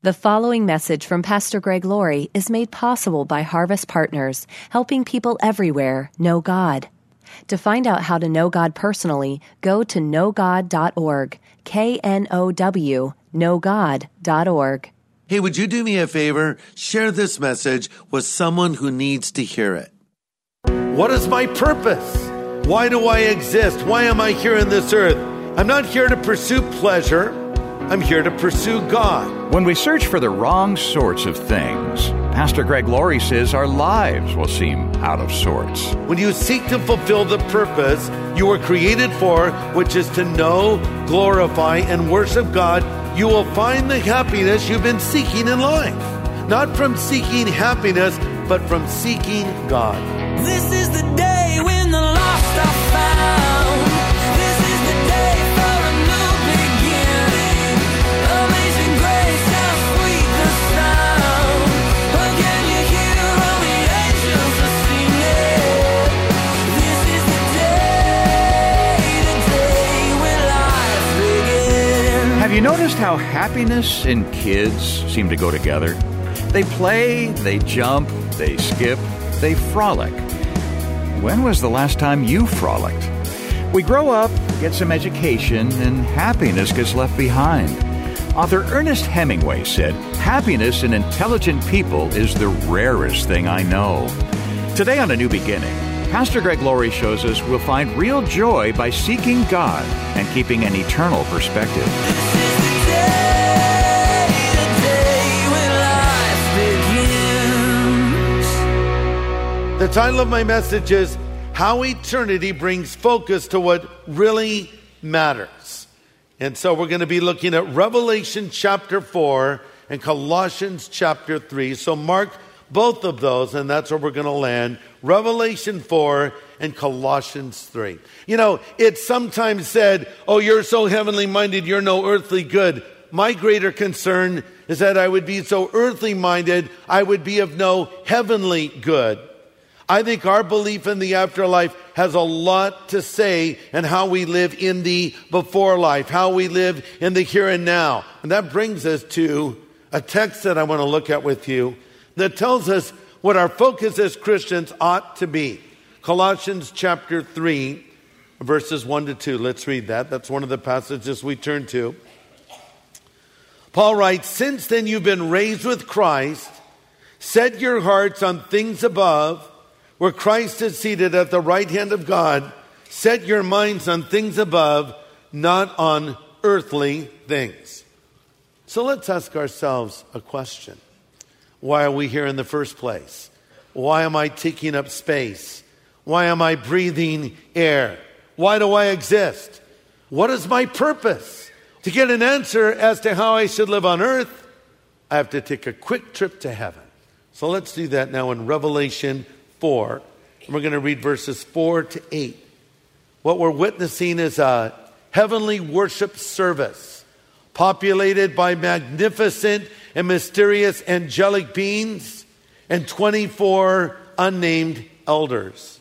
The following message from Pastor Greg Laurie is made possible by Harvest Partners, helping people everywhere know God. To find out how to know God personally, go to knowgod.org, K-N-O-W, knowgod.org. Hey, would you do me a favor? Share this message with someone who needs to hear it. What is my purpose? Why do I exist? Why am I here on this earth? I'm not here to pursue pleasure. I'm here to pursue God. When we search for the wrong sorts of things, Pastor Greg Laurie says our lives will seem out of sorts. When you seek to fulfill the purpose you were created for, which is to know, glorify, and worship God, you will find the happiness you've been seeking in life. Not from seeking happiness, but from seeking God. This is the day when the lost are found. This is the day for a new beginning. Amazing grace, how sweet the sound. Again you hear all the angels are singing. This is the day when life begins. Have you noticed how happiness and kids seem to go together? They play, they jump, they skip, they frolic. When was the last time you frolicked? We grow up, get some education, and happiness gets left behind. Author Ernest Hemingway said, "Happiness in intelligent people is the rarest thing I know." Today on A New Beginning, Pastor Greg Laurie shows us we'll find real joy by seeking God and keeping an eternal perspective. The title of my message is How Eternity Brings Focus to What Really Matters. And so we're going to be looking at Revelation chapter 4 and Colossians chapter 3. So mark both of those, and that's where we're going to land. Revelation 4 and Colossians 3. You know, it's sometimes said, oh, you're so heavenly minded, you're no earthly good. My greater concern is that I would be so earthly minded, I would be of no heavenly good. I think our belief in the afterlife has a lot to say in how we live in the before life, how we live in the here and now. And that brings us to a text that I want to look at with you that tells us what our focus as Christians ought to be. Colossians chapter 3, verses 1 to 2. Let's read that. That's one of the passages we turn to. Paul writes, "Since then you've been raised with Christ, set your hearts on things above, where Christ is seated at the right hand of God. Set your minds on things above, not on earthly things." So let's ask ourselves a question. Why are we here in the first place? Why am I taking up space? Why am I breathing air? Why do I exist? What is my purpose? To get an answer as to how I should live on earth, I have to take a quick trip to heaven. So let's do that now in Revelation 4, and we're going to read verses 4 to 8. What we're witnessing is a heavenly worship service populated by magnificent and mysterious angelic beings and 24 unnamed elders.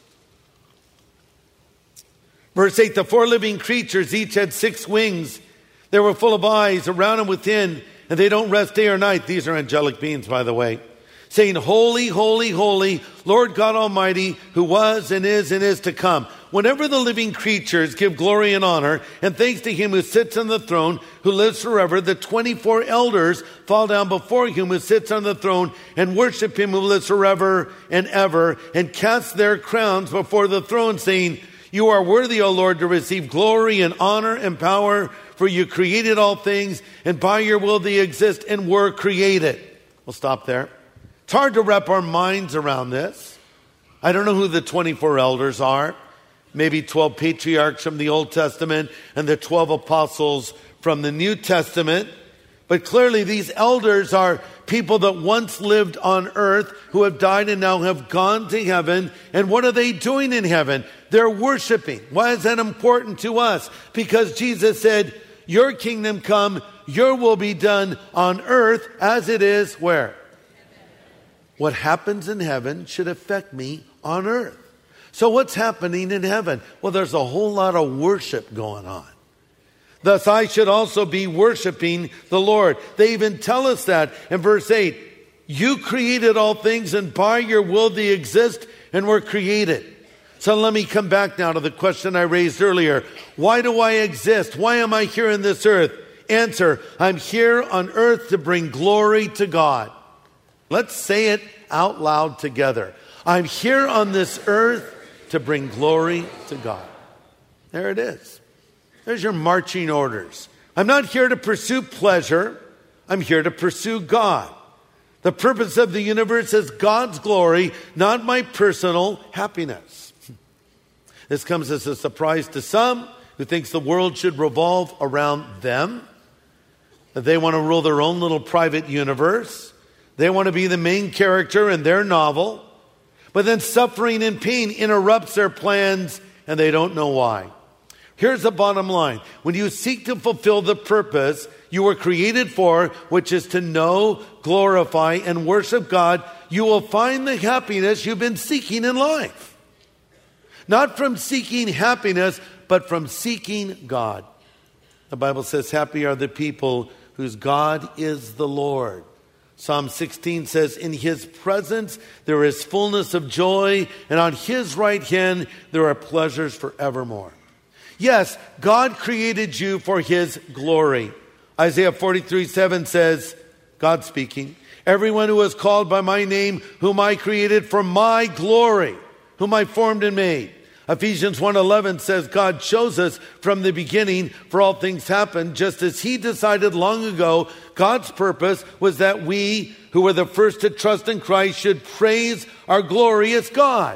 Verse 8, the four living creatures each had 6 wings. They were full of eyes around and within, and they don't rest day or night. These are angelic beings, by the way. Saying, "Holy, holy, holy, Lord God Almighty, who was and is to come." Whenever the living creatures give glory and honor and thanks to him who sits on the throne, who lives forever, the 24 elders fall down before him who sits on the throne and worship him who lives forever and ever, and cast their crowns before the throne, saying, "You are worthy, O Lord, to receive glory and honor and power, for you created all things, and by your will they exist and were created." We'll stop there. It's hard to wrap our minds around this. I don't know who the 24 elders are. Maybe 12 patriarchs from the Old Testament and the 12 apostles from the New Testament. But clearly these elders are people that once lived on earth who have died and now have gone to heaven. And what are they doing in heaven? They're worshiping. Why is that important to us? Because Jesus said, "Your kingdom come, your will be done on earth as it is" where? What happens in heaven should affect me on earth. So what's happening in heaven? Well, there's a whole lot of worship going on. Thus I should also be worshiping the Lord. They even tell us that in verse 8. You created all things, and by your will they exist and were created. So let me come back now to the question I raised earlier. Why do I exist? Why am I here in this earth? Answer, I'm here on earth to bring glory to God. Let's say it out loud together. I'm here on this earth to bring glory to God. There it is. There's your marching orders. I'm not here to pursue pleasure. I'm here to pursue God. The purpose of the universe is God's glory, not my personal happiness. This comes as a surprise to some who thinks the world should revolve around them. That they want to rule their own little private universe. They want to be the main character in their novel. But then suffering and pain interrupts their plans, and they don't know why. Here's the bottom line. When you seek to fulfill the purpose you were created for, which is to know, glorify, and worship God, you will find the happiness you've been seeking in life. Not from seeking happiness, but from seeking God. The Bible says, happy are the people whose God is the Lord. Psalm 16 says, in his presence there is fullness of joy, and on his right hand there are pleasures forevermore. Yes, God created you for his glory. Isaiah 43:7 says, God speaking, everyone who is called by my name, whom I created for my glory, whom I formed and made. Ephesians 1:11 says God chose us from the beginning, for all things happen just as he decided long ago. God's purpose was that we, who were the first to trust in Christ, should praise our glorious God.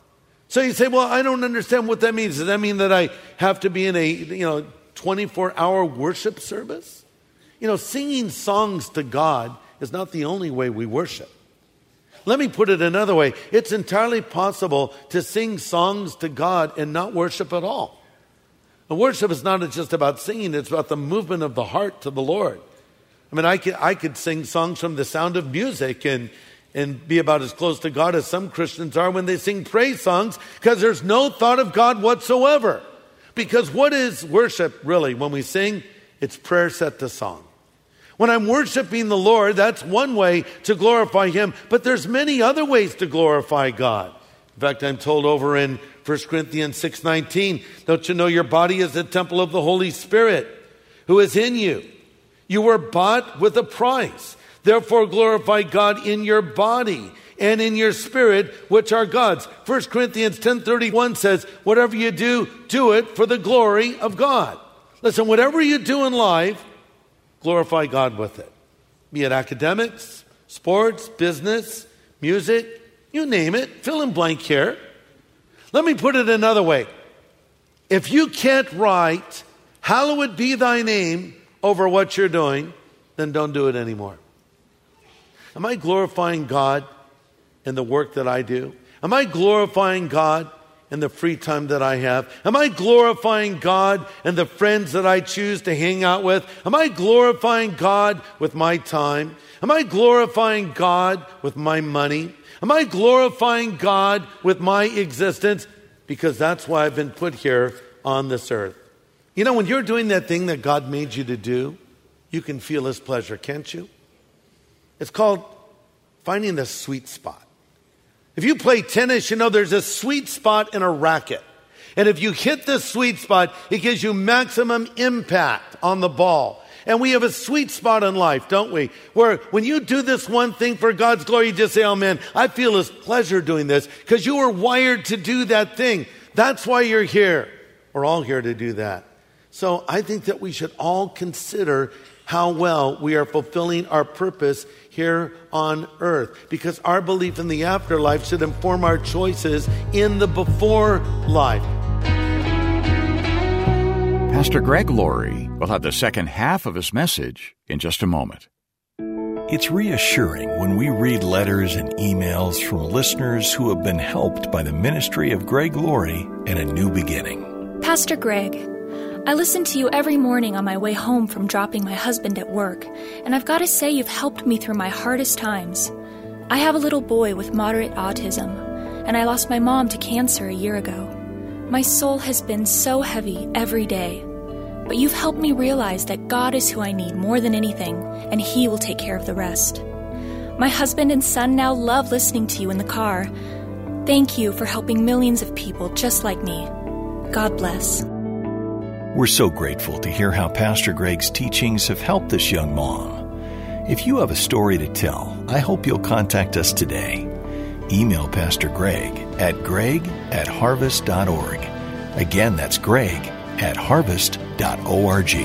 So you say, well, I don't understand what that means. Does that mean that I have to be in a 24-hour worship service? Singing songs to God is not the only way we worship. Let me put it another way. It's entirely possible to sing songs to God and not worship at all. And worship is not just about singing, it's about the movement of the heart to the Lord. I mean, I could sing songs from the sound of music and be about as close to God as some Christians are when they sing praise songs, because there's no thought of God whatsoever. Because what is worship really? When we sing, it's prayer set to song. When I'm worshiping the Lord, that's one way to glorify him, but there's many other ways to glorify God. In fact, I'm told over in 1 Corinthians 6:19, don't you know your body is the temple of the Holy Spirit who is in you? You were bought with a price. Therefore glorify God in your body and in your spirit, which are God's. 1 Corinthians 10:31 says, whatever you do, do it for the glory of God. Listen, whatever you do in life, glorify God with it. Be it academics, sports, business, music, you name it. Fill in blank here. Let me put it another way. If you can't write, hallowed be thy name over what you're doing, then don't do it anymore. Am I glorifying God in the work that I do? Am I glorifying God in the free time that I have? Am I glorifying God in the friends that I choose to hang out with? Am I glorifying God with my time? Am I glorifying God with my money? Am I glorifying God with my existence? Because that's why I've been put here on this earth. When you're doing that thing that God made you to do, you can feel his pleasure, can't you? It's called finding the sweet spot. If you play tennis, there's a sweet spot in a racket. And if you hit the sweet spot, it gives you maximum impact on the ball. And we have a sweet spot in life, don't we? Where when you do this one thing for God's glory, you just say, oh man, I feel his pleasure doing this, because you were wired to do that thing. That's why you're here. We're all here to do that. So I think that we should all consider how well we are fulfilling our purpose here on earth, because our belief in the afterlife should inform our choices in the before life. Pastor Greg Laurie will have the second half of his message in just a moment. It's reassuring when we read letters and emails from listeners who have been helped by the ministry of Greg Laurie and A New Beginning. Pastor Greg, I listen to you every morning on my way home from dropping my husband at work, and I've got to say you've helped me through my hardest times. I have a little boy with moderate autism, and I lost my mom to cancer a year ago. My soul has been so heavy every day. But you've helped me realize that God is who I need more than anything, and He will take care of the rest. My husband and son now love listening to you in the car. Thank you for helping millions of people just like me. God bless. We're so grateful to hear how Pastor Greg's teachings have helped this young mom. If you have a story to tell, I hope you'll contact us today. Email Pastor Greg at greg@harvest.org. Again, that's greg@harvest.org.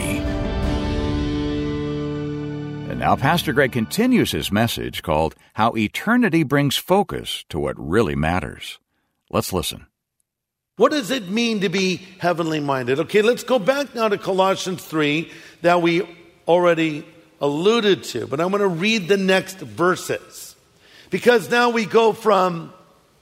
And now Pastor Greg continues his message called How Eternity Brings Focus to What Really Matters. Let's listen. What does it mean to be heavenly minded? Okay, let's go back now to Colossians 3 that we already alluded to, but I'm going to read the next verses. Because now we go from,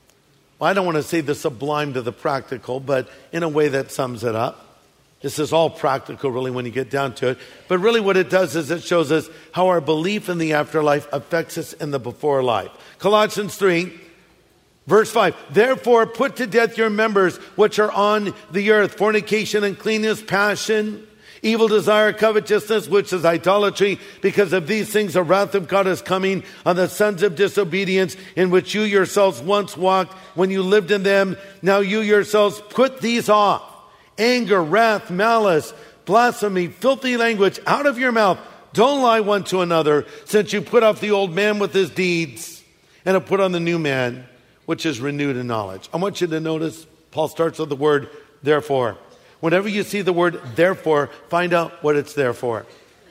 I don't want to say the sublime to the practical, but in a way that sums it up. This is all practical really when you get down to it. But really what it does is it shows us how our belief in the afterlife affects us in the before life. Colossians 3, verse 5, therefore put to death your members which are on the earth, fornication, uncleanness, passion, evil desire, covetousness, which is idolatry. Because of these things the wrath of God is coming on the sons of disobedience, in which you yourselves once walked when you lived in them. Now you yourselves put these off: anger, wrath, malice, blasphemy, filthy language out of your mouth. Don't lie one to another, since you put off the old man with his deeds and have put on the new man, which is renewed in knowledge. I want you to notice Paul starts with the word therefore. Whenever you see the word therefore, find out what it's there for.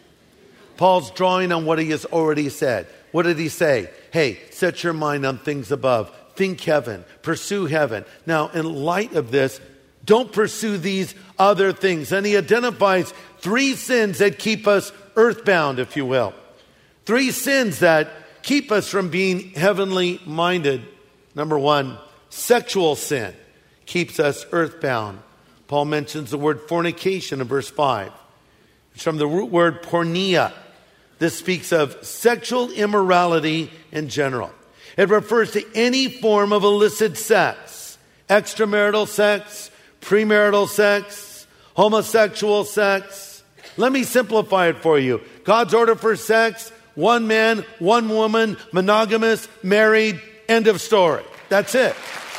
Paul's drawing on what he has already said. What did he say? Hey, set your mind on things above. Think heaven. Pursue heaven. Now, in light of this, don't pursue these other things. And he identifies 3 sins that keep us earthbound, if you will. 3 sins that keep us from being heavenly minded. Number 1, sexual sin keeps us earthbound. Paul mentions the word fornication in verse 5. It's from the root word porneia. This speaks of sexual immorality in general. It refers to any form of illicit sex, extramarital sex, premarital sex, homosexual sex. Let me simplify it for you. God's order for sex: 1 man, 1 woman, monogamous, married, end of story. That's it.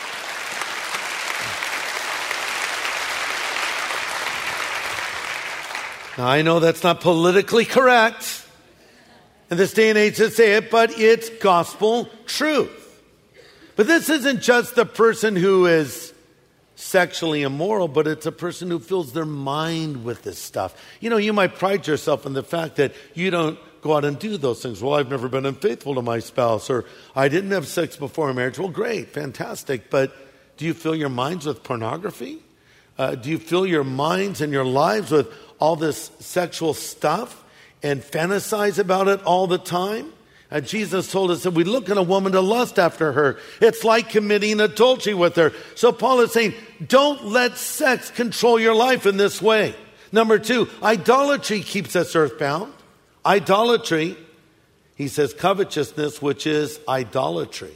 Now, I know that's not politically correct in this day and age to say it, but it's gospel truth. But this isn't just the person who is sexually immoral, but it's a person who fills their mind with this stuff. You know, you might pride yourself in the fact that you don't go out and do those things. Well, I've never been unfaithful to my spouse, or I didn't have sex before marriage. Well, great, fantastic. But do you fill your minds with pornography? Do you fill your minds and your lives with all this sexual stuff and fantasize about it all the time? Jesus told us that we look at a woman to lust after her. It's like committing adultery with her. So Paul is saying, don't let sex control your life in this way. Number 2, idolatry keeps us earthbound. Idolatry, he says, covetousness, which is idolatry.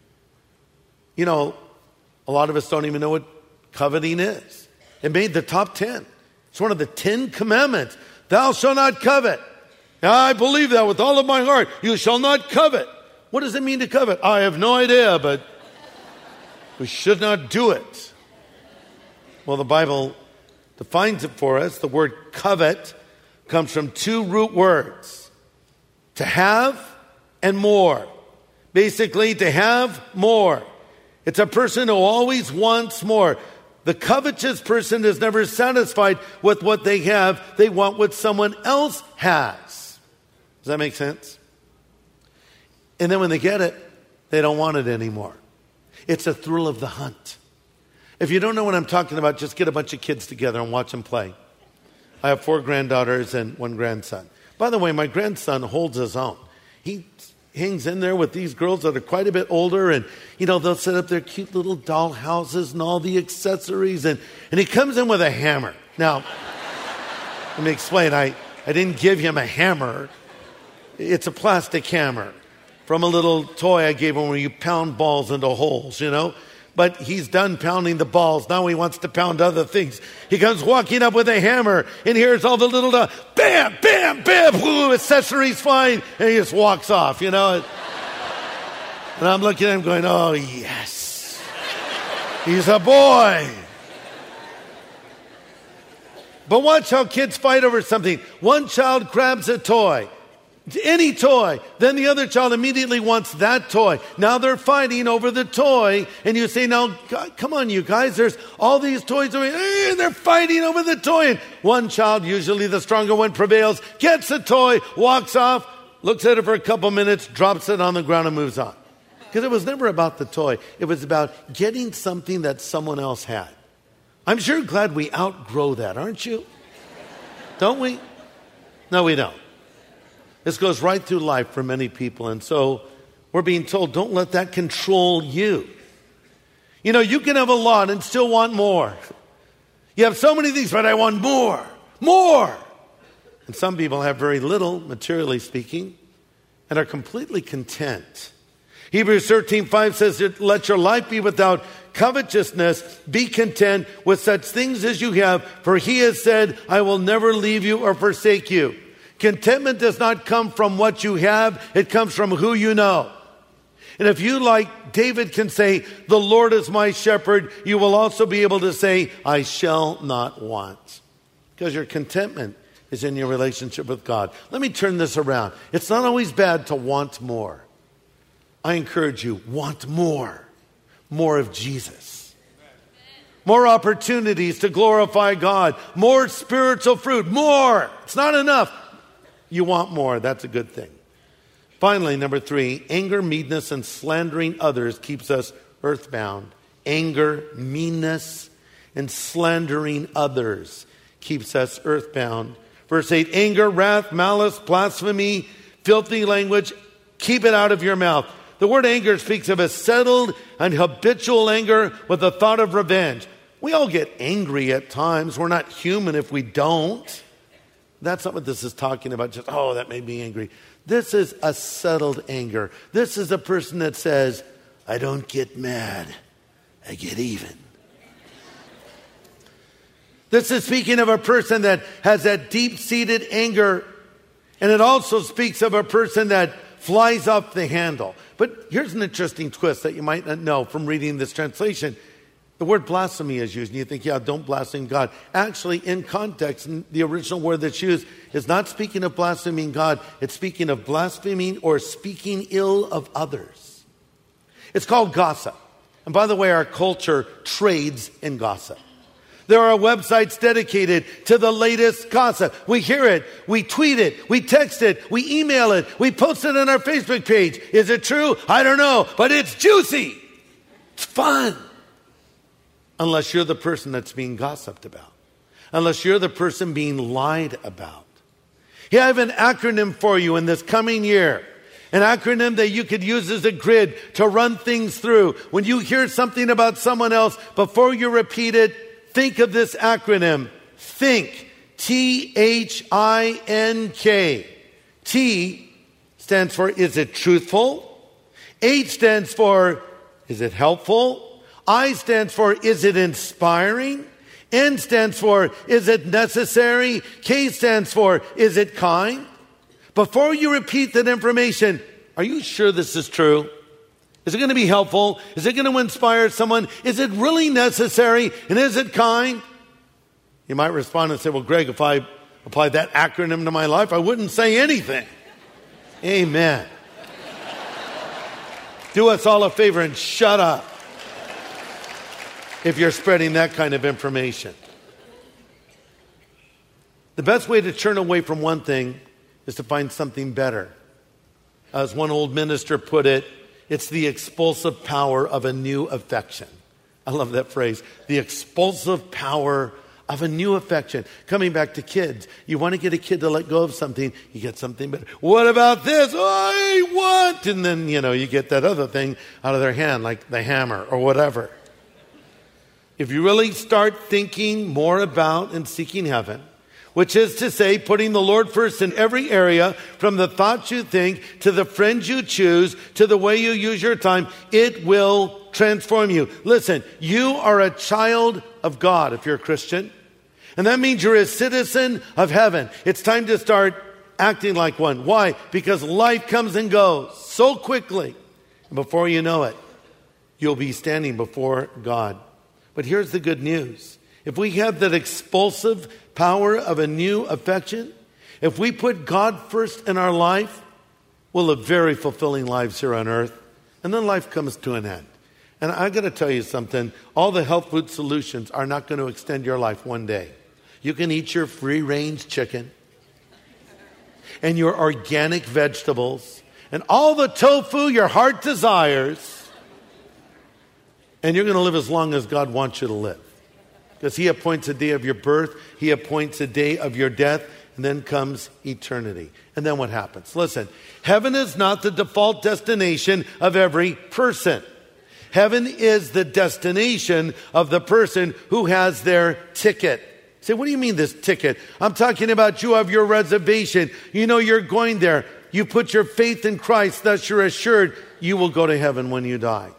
You know, a lot of us don't even know what coveting is. It made the top 10. It's one of the 10 commandments. Thou shalt not covet. Now, I believe that with all of my heart. You shall not covet. What does it mean to covet? I have no idea, but we should not do it. Well, the Bible defines it for us. The word covet comes from 2 root words: to have and more. Basically, to have more. It's a person who always wants more. The covetous person is never satisfied with what they have. They want what someone else has. Does that make sense? And then when they get it, they don't want it anymore. It's a thrill of the hunt. If you don't know what I'm talking about, just get a bunch of kids together and watch them play. I have 4 granddaughters and 1 grandson. By the way, my grandson holds his own. He hangs in there with these girls that are quite a bit older, and you know, they'll set up their cute little doll houses and all the accessories, and he comes in with a hammer. Now, let me explain. I didn't give him a hammer. It's a plastic hammer from a little toy I gave him where you pound balls into holes, you know. but he's done pounding the balls. Now he wants to pound other things. He comes walking up with a hammer and hears all the little bam, bam, bam, whoo, accessories flying, and he just walks off, you know. And I'm looking at him going, oh, yes. He's a boy. But watch how kids fight over something. One child grabs a toy. Any toy. Then the other child immediately wants that toy. Now they're fighting over the toy. And you say, now, come on, you guys. There's all these toys. And they're fighting over the toy. And one child, usually the stronger one, prevails, gets the toy, walks off, looks at it for a couple minutes, drops it on the ground and moves on. Because it was never about the toy. It was about getting something that someone else had. I'm sure glad we outgrow that, aren't you? Don't we? No, we don't. This goes right through life for many people. And so we're being told, don't let that control you. You know, you can have a lot and still want more. You have so many things, but I want more. More. And some people have very little, materially speaking, and are completely content. Hebrews 13:5 says, let your life be without covetousness. Be content with such things as you have, for he has said, I will never leave you or forsake you. Contentment does not come from what you have. It comes from who you know. And if you, like David, can say, the Lord is my shepherd, you will also be able to say, I shall not want. Because your contentment is in your relationship with God. Let me turn this around. It's not always bad to want more. I encourage you, want more. More of Jesus. More opportunities to glorify God. More spiritual fruit. More. It's not enough. You want more. That's a good thing. Finally, number 3, anger, meanness, and slandering others keeps us earthbound. Anger, meanness, and slandering others keeps us earthbound. Verse 8, anger, wrath, malice, blasphemy, filthy language, keep it out of your mouth. The word anger speaks of a settled and habitual anger with a thought of revenge. We all get angry at times. We're not human if we don't. That's not what this is talking about. Just, oh, that made me angry. This is a settled anger. This is a person that says, I don't get mad. I get even. This is speaking of a person that has that deep-seated anger. And it also speaks of a person that flies off the handle. But here's an interesting twist that you might not know from reading this translation. The word blasphemy is used, and you think, yeah, don't blaspheme God. Actually, in context, the original word that's used is not speaking of blaspheming God. It's speaking of blaspheming or speaking ill of others. It's called gossip. And by the way, our culture trades in gossip. There are websites dedicated to the latest gossip. We hear it, we tweet it, we text it, we email it, we post it on our Facebook page. Is it true? I don't know, but it's juicy. It's fun. Unless you're the person that's being gossiped about. Unless you're the person being lied about. Here I have an acronym for you in this coming year. An acronym that you could use as a grid to run things through. When you hear something about someone else, before you repeat it, think of this acronym. Think. T-H-I-N-K. T stands for, is it truthful? H stands for, is it helpful? I stands for, is it inspiring? N stands for, is it necessary? K stands for, is it kind? Before you repeat that information, are you sure this is true? Is it going to be helpful? Is it going to inspire someone? Is it really necessary? And is it kind? You might respond and say, well, Greg, if I applied that acronym to my life, I wouldn't say anything. Amen. Do us all a favor and shut up if you're spreading that kind of information. The best way to turn away from one thing is to find something better. As one old minister put it, it's the expulsive power of a new affection. I love that phrase. The expulsive power of a new affection. Coming back to kids, you want to get a kid to let go of something, you get something better. What about this? I want. And then, you get that other thing out of their hand, like the hammer or whatever. If you really start thinking more about and seeking heaven, which is to say, putting the Lord first in every area, from the thoughts you think, to the friends you choose, to the way you use your time, it will transform you. Listen, you are a child of God if you're a Christian. And that means you're a citizen of heaven. It's time to start acting like one. Why? Because life comes and goes so quickly. And before you know it, you'll be standing before God. But here's the good news. If we have that expulsive power of a new affection, if we put God first in our life, we'll live very fulfilling lives here on earth. And then life comes to an end. And I got to tell you something. All the health food solutions are not going to extend your life one day. You can eat your free-range chicken and your organic vegetables and all the tofu your heart desires, and you're going to live as long as God wants you to live. Because He appoints a day of your birth, He appoints a day of your death, and then comes eternity. And then what happens? Listen, heaven is not the default destination of every person. Heaven is the destination of the person who has their ticket. Say, what do you mean this ticket? I'm talking about you have your reservation. You know you're going there. You put your faith in Christ, thus you're assured you will go to heaven when you die.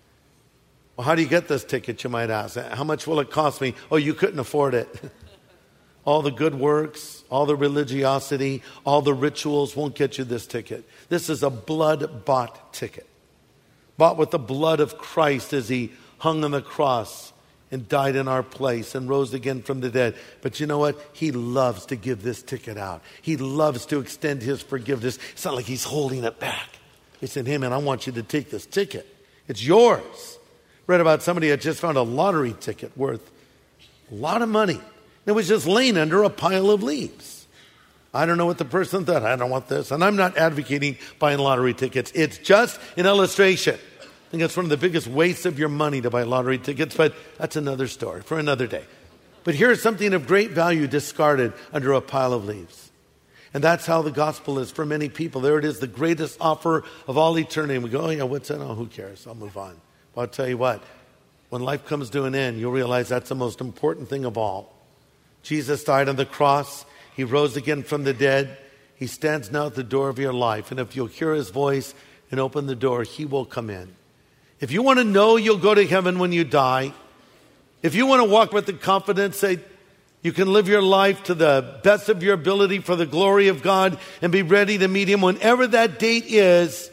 Well, how do you get this ticket, you might ask? How much will it cost me? Oh, you couldn't afford it. All the good works, all the religiosity, all the rituals won't get you this ticket. This is a blood-bought ticket. Bought with the blood of Christ as He hung on the cross and died in our place and rose again from the dead. But you know what? He loves to give this ticket out. He loves to extend His forgiveness. It's not like He's holding it back. He said, hey man, I want you to take this ticket. It's yours. Read about somebody that just found a lottery ticket worth a lot of money. It was just laying under a pile of leaves. I don't know what the person thought. I don't want this. And I'm not advocating buying lottery tickets. It's just an illustration. I think it's one of the biggest wastes of your money to buy lottery tickets, but that's another story for another day. But here's something of great value discarded under a pile of leaves. And that's how the gospel is for many people. There it is, the greatest offer of all eternity. And we go, oh yeah, what's that? Oh, who cares? I'll move on. But I'll tell you what, when life comes to an end, you'll realize that's the most important thing of all. Jesus died on the cross. He rose again from the dead. He stands now at the door of your life. And if you'll hear His voice and open the door, He will come in. If you want to know you'll go to heaven when you die, if you want to walk with the confidence that you can live your life to the best of your ability for the glory of God and be ready to meet Him whenever that date is,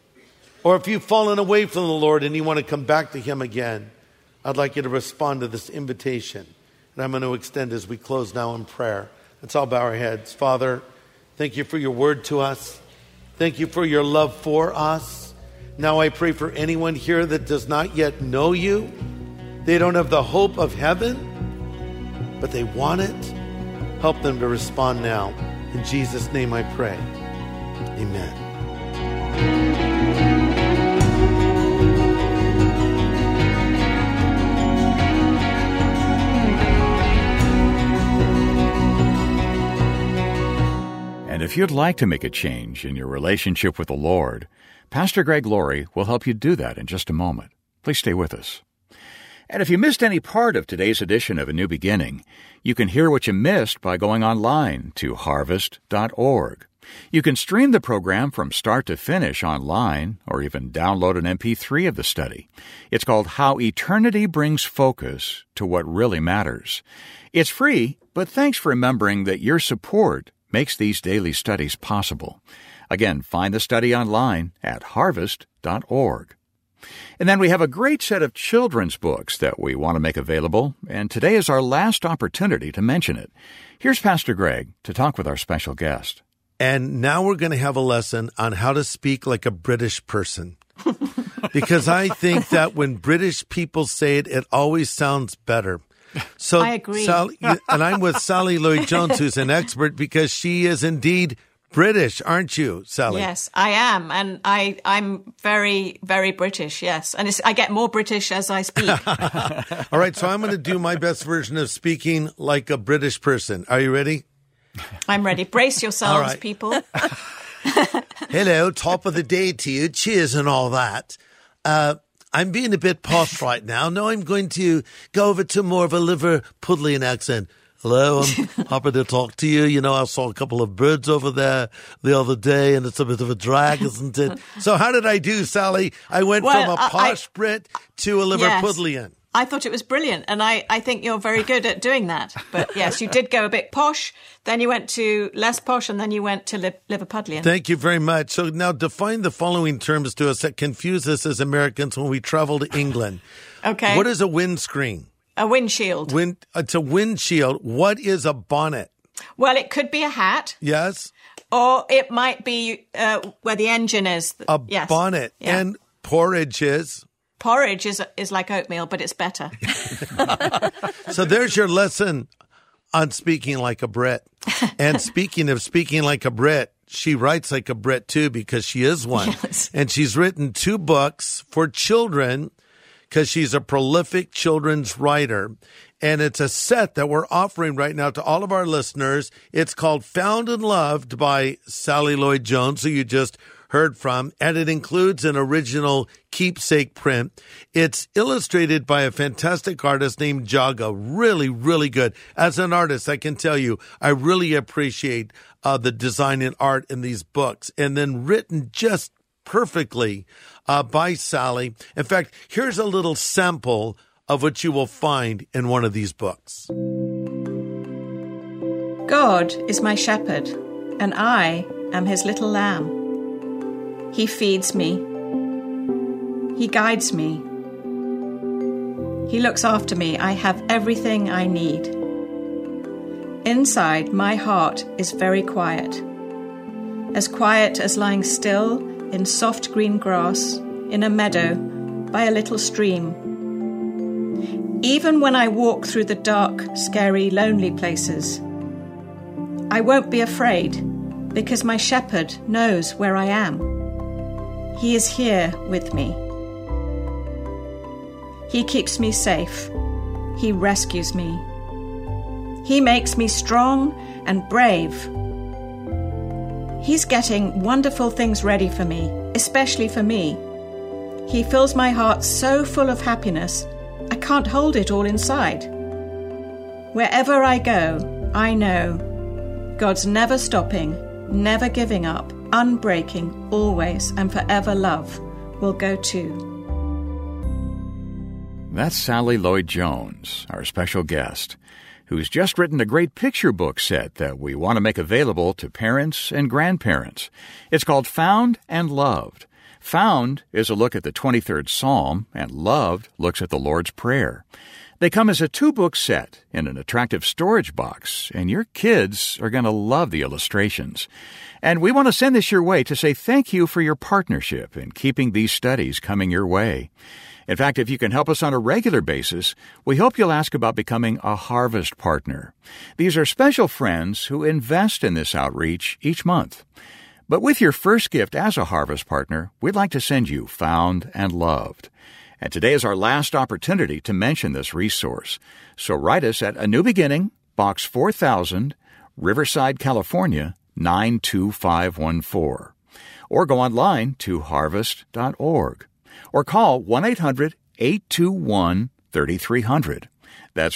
or if you've fallen away from the Lord and you want to come back to Him again, I'd like you to respond to this invitation. And I'm going to extend as we close now in prayer. Let's all bow our heads. Father, thank You for Your word to us. Thank You for Your love for us. Now I pray for anyone here that does not yet know You. They don't have the hope of heaven, but they want it. Help them to respond now. In Jesus' name I pray. Amen. And if you'd like to make a change in your relationship with the Lord, Pastor Greg Laurie will help you do that in just a moment. Please stay with us. And if you missed any part of today's edition of A New Beginning, you can hear what you missed by going online to harvest.org. You can stream the program from start to finish online, or even download an MP3 of the study. It's called How Eternity Brings Focus to What Really Matters. It's free, but thanks for remembering that your support makes these daily studies possible. Again, find the study online at harvest.org. And then we have a great set of children's books that we want to make available, and today is our last opportunity to mention it. Here's Pastor Greg to talk with our special guest. And now we're going to have a lesson on how to speak like a British person. Because I think that when British people say it, it always sounds better. So I agree. Sally, and I'm with Sally Lloyd-Jones, who's an expert, because she is indeed British, aren't you, Sally? Yes, I am. And I'm very, very British, yes. And I get more British as I speak. All right, so I'm going to do my best version of speaking like a British person. Are you ready? I'm ready. Brace yourselves, All right. people. Hello, top of the day to you. Cheers and all that. I'm being a bit posh right now. Now I'm going to go over to more of a Liverpudlian accent. Hello, I'm happy to talk to you. You know, I saw a couple of birds over there the other day, and it's a bit of a drag, isn't it? So how did I do, Sally? I went from a posh Brit to a Liverpudlian. Yes. I thought it was brilliant, and I think you're very good at doing that. But yes, you did go a bit posh, then you went to less posh, and then you went to Liverpudlian. Thank you very much. So now define the following terms to us that confuse us as Americans when we travel to England. Okay. What is a windscreen? A windshield. It's a windshield. What is a bonnet? Well, it could be a hat. Yes. Or it might be where the engine is. A bonnet. Yeah. And porridge is? Porridge is like oatmeal, but it's better. So there's your lesson on speaking like a Brit. And speaking of speaking like a Brit, she writes like a Brit too, because she is one. Yes. And she's written 2 books for children because she's a prolific children's writer. And it's a set that we're offering right now to all of our listeners. It's called Found and Loved by Sally Lloyd-Jones, who you just heard from, and it includes an original keepsake print. It's illustrated by a fantastic artist named Jaga. Really, really good. As an artist, I can tell you, I really appreciate the design and art in these books, and then written just perfectly by Sally. In fact, here's a little sample of what you will find in one of these books. God is my shepherd, and I am his little lamb. He feeds me. He guides me. He looks after me. I have everything I need. Inside, my heart is very quiet as lying still in soft green grass in a meadow by a little stream. Even when I walk through the dark, scary, lonely places, I won't be afraid because my shepherd knows where I am. He is here with me. He keeps me safe. He rescues me. He makes me strong and brave. He's getting wonderful things ready for me, especially for me. He fills my heart so full of happiness, I can't hold it all inside. Wherever I go, I know God's never stopping, never giving up, unbreaking, always and forever love will go too. That's Sally Lloyd-Jones, our special guest, who's just written a great picture book set that we want to make available to parents and grandparents. It's called Found and Loved. Found is a look at the 23rd Psalm, and Loved looks at the Lord's Prayer. They come as a 2-book set in an attractive storage box, and your kids are going to love the illustrations. And we want to send this your way to say thank you for your partnership in keeping these studies coming your way. In fact, if you can help us on a regular basis, we hope you'll ask about becoming a Harvest Partner. These are special friends who invest in this outreach each month. But with your first gift as a Harvest Partner, we'd like to send you Found and Loved. And today is our last opportunity to mention this resource. So write us at A New Beginning, Box 4000, Riverside, California, 92514. Or go online to harvest.org. Or call 1-800-821-3300. That's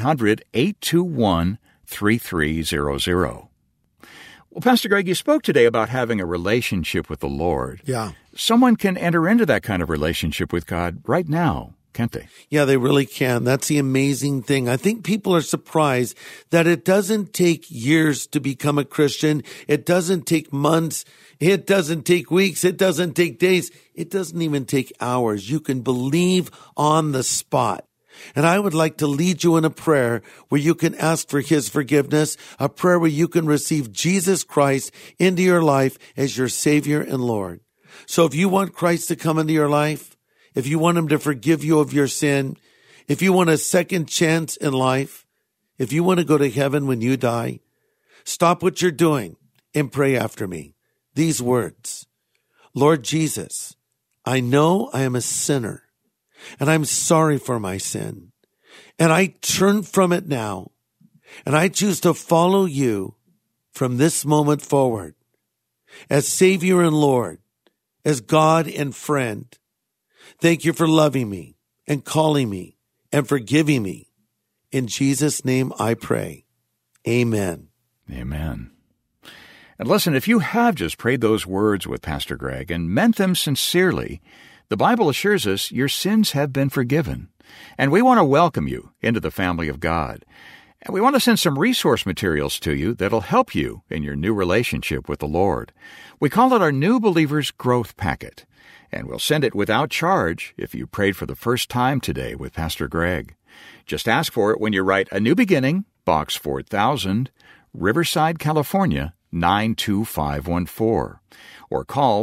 1-800-821-3300. Well, Pastor Greg, you spoke today about having a relationship with the Lord. Yeah. Someone can enter into that kind of relationship with God right now, can't they? Yeah, they really can. That's the amazing thing. I think people are surprised that it doesn't take years to become a Christian. It doesn't take months. It doesn't take weeks. It doesn't take days. It doesn't even take hours. You can believe on the spot. And I would like to lead you in a prayer where you can ask for his forgiveness, a prayer where you can receive Jesus Christ into your life as your Savior and Lord. So if you want Christ to come into your life, if you want him to forgive you of your sin, if you want a second chance in life, if you want to go to heaven when you die, stop what you're doing and pray after me. These words: Lord Jesus, I know I am a sinner, and I'm sorry for my sin, and I turn from it now, and I choose to follow you from this moment forward as Savior and Lord, as God and friend. Thank you for loving me and calling me and forgiving me. In Jesus' name I pray. Amen. Amen. And listen, if you have just prayed those words with Pastor Greg and meant them sincerely, the Bible assures us your sins have been forgiven. And we want to welcome you into the family of God. And we want to send some resource materials to you that'll help you in your new relationship with the Lord. We call it our New Believers Growth Packet. And we'll send it without charge if you prayed for the first time today with Pastor Greg. Just ask for it when you write A New Beginning, Box 4000, Riverside, California, 92514. Or call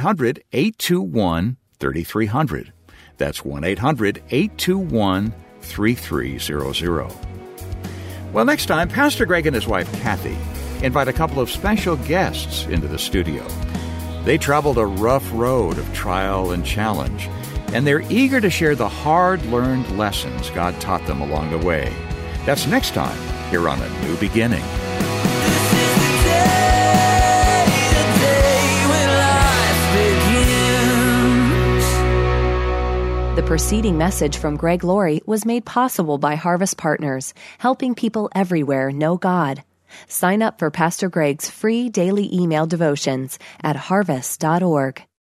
1-800-821-3300. That's 1-800-821-3300. Well, next time, Pastor Greg and his wife, Kathy, invite a couple of special guests into the studio. They traveled a rough road of trial and challenge, and they're eager to share the hard-learned lessons God taught them along the way. That's next time here on A New Beginning. The preceding message from Greg Laurie was made possible by Harvest Partners, helping people everywhere know God. Sign up for Pastor Greg's free daily email devotions at harvest.org.